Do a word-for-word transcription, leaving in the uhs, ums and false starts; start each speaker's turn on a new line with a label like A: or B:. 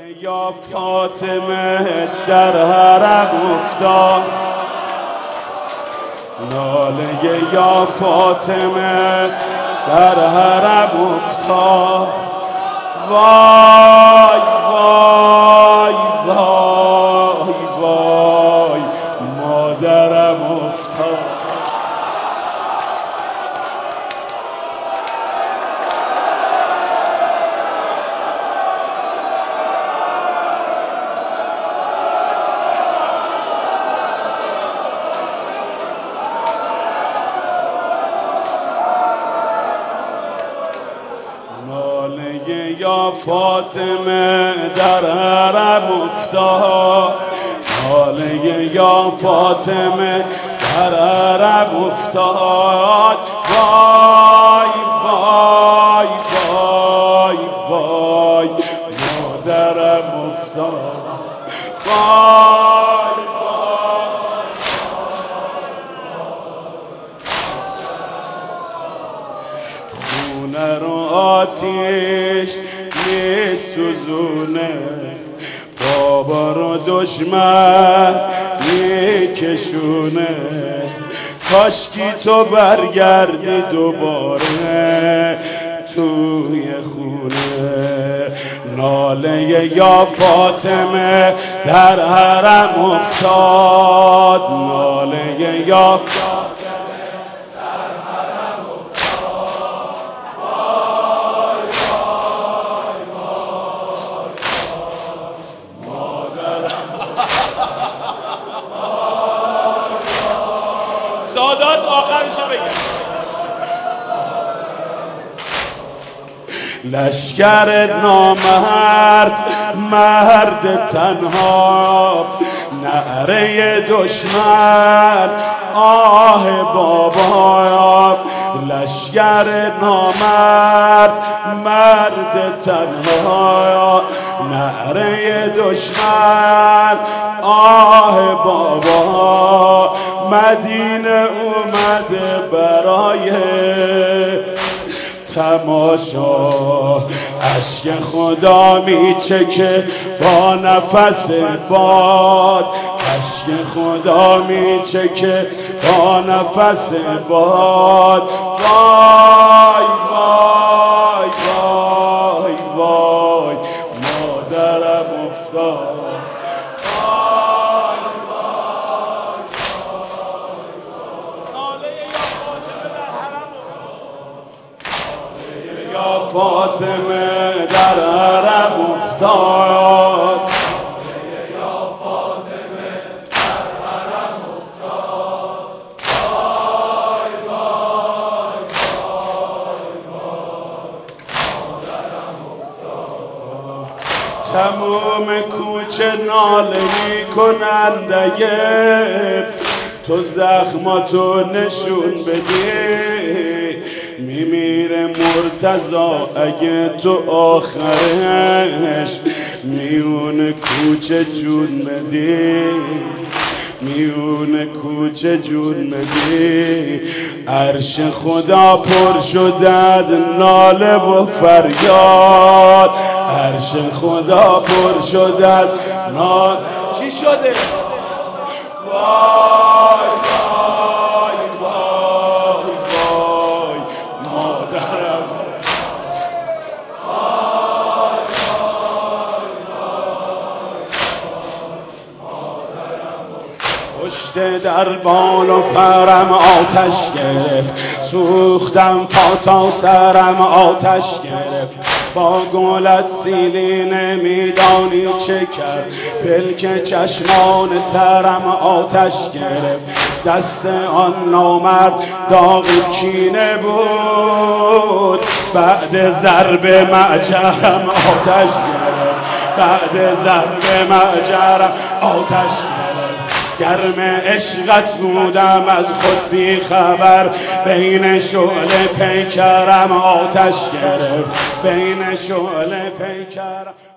A: یا فاطمه در حرم افتاد، ناله یا فاطمه در حرم افتاد. وای وای وای وای مادرم افتاد. یا فاطمه در حرم افتاد، ناله یا فاطمه در حرم افتاد. وای وای وای وای مادرم افتاد. وای خونه رو آتیش می سوزونه، بابا رو دشمن می کشونه. کاشکی تو برگردی دوباره توی خونه. ناله یا فاطمه در حرم افتاد، ناله یا سادات آخرشو بگم. لشکر نامرد مرد تنها، نعره دشمن آه بابا. لشکر نامرد مرد تنها، نعره دشمن آه بابا. مدینه اومده برای تماشا، اشک خدا میچکه با نفس باد، اشک خدا میچکه با نفس باد. وای وای وای وای مادرم افتاد. فاطمه در حرم افتاد،
B: یا فاطمه در حرم افتاد. وای وای وای وای مادرم افتاد.
A: تموم کوچه ناله میکنند اگه تو زخماتو نشون بدی. میمیره مرتضی اگه تو آخرش میون کوچه جون بدی، میون کوچه جون بدی. عرش خدا پر شده از ناله و فریاد، عرش خدا پر شده از ناله. چی شده؟ وای وای وای وای مادرم. وای وای وای مادرم. پشت در بال و پرم آتش گرفت، سوختم پا تا سرم آتش گرفت. با گلت سیلی نمیدانی چه کرد، پلک چشمان ترم آتش گرفت. دست آن نامرد داغ کینه بود، بعد ضرب معجرم آتش گرفت، بعد ضرب معجرم آتش گرفت. گرم عشقت بودم از خود بی خبر، بین شعله پیکرم آتش گرفت، بین شعله پیکرم